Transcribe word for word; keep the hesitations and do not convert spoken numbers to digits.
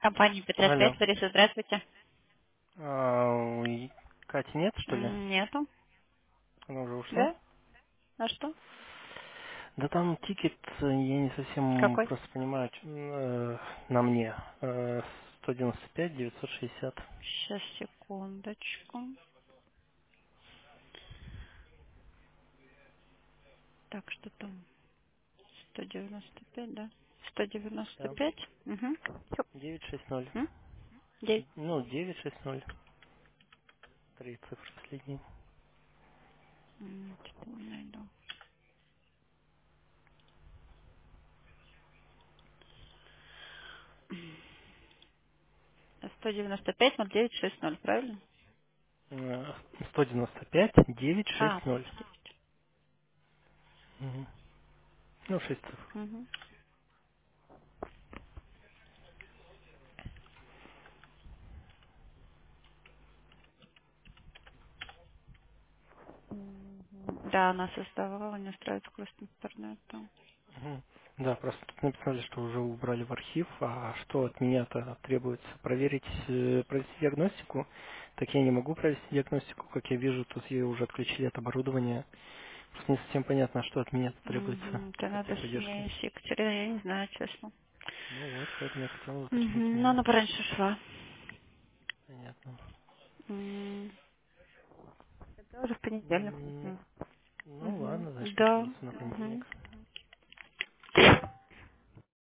Компания Петрос Алло. пять, Лариса, здравствуйте. А, и Кати нет, что ли? М, Нету. Она уже ушла? Да? А что? Да там тикет, э, я не совсем Какой? просто понимаю, ч- э, на мне. Э, сто девяносто пять девятьсот шестьдесят. Сейчас, секундочку. Так, что там? сто девяносто пять, да? сто девяносто Да. пять. Угу. девятьсот шестьдесят. Девять. Ну, девятьсот шестьдесят. Три цифры последние. М, Что-то не найду. сто девяносто пять ноль девять шесть ноль, правильно? Э, сто девяносто пять девятьсот А, шестьдесят. Мгм. Ну, шесть цифр. угу. Да, она создавала, не устраивает скорость интернета. Мгм. Да, просто тут написали, что уже убрали в архив, а что от меня-то требуется? Проверить, э, провести диагностику? Так я не могу провести диагностику, как я вижу, тут ее уже отключили от оборудования. Просто не совсем понятно, что от меня требуется Угу. Это по надо с техподдержке. ней, с Екатериной, я не знаю, честно. Ну вот, поэтому я хотел уточнить у Угу. Но нее. она пораньше шла. Понятно. М, Это уже в понедельник. М, Мгм. Ну Мгм. ладно, значит Да. перенесу на Мгм. понедельник.